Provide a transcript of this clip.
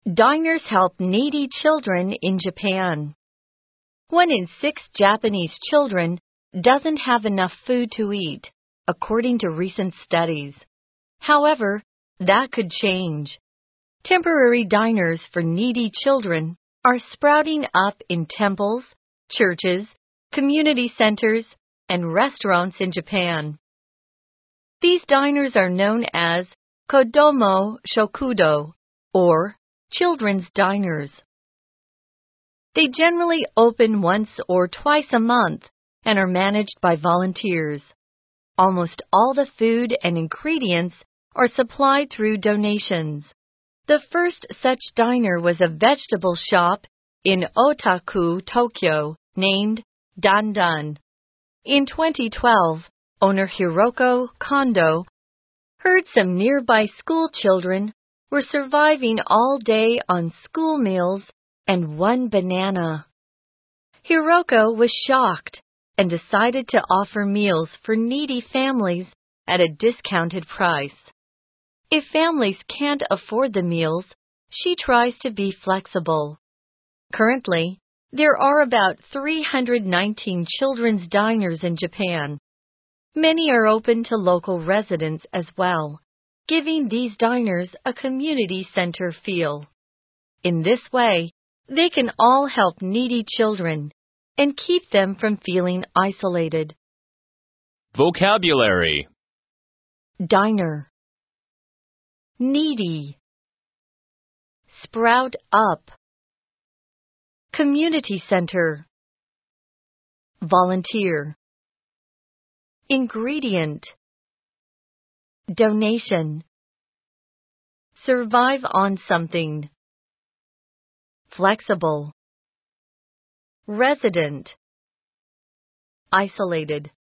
Diners help needy children in Japan. 1 in 6 Japanese children doesn't have enough food to eat, according to recent studies. However, that could change. Temporary diners for needy children are sprouting up in temples, churches, community centers, and restaurants in Japan. These diners are known as Kodomo Shokudo, or children's diners. They generally open once or twice a month and are managed by volunteers. Almost all the food and ingredients are supplied through donations. The first such diner was a vegetable shop in Otaku, Tokyo, named Dandan. In 2012, owner Hiroko Kondo heard some nearby school children were surviving all day on school meals and 1 banana. Hiroko was shocked and decided to offer meals for needy families at a discounted price. If families can't afford the meals, she tries to be flexible. Currently, there are about 319 children's diners in Japan. Many are open to local residents as well, giving these diners a community center feel. In this way, they can all help needy children and keep them from feeling isolated. Vocabulary: Diner, needy, sprout up, community center, volunteer, ingredient, donation, survive on something, flexible, resident, isolated.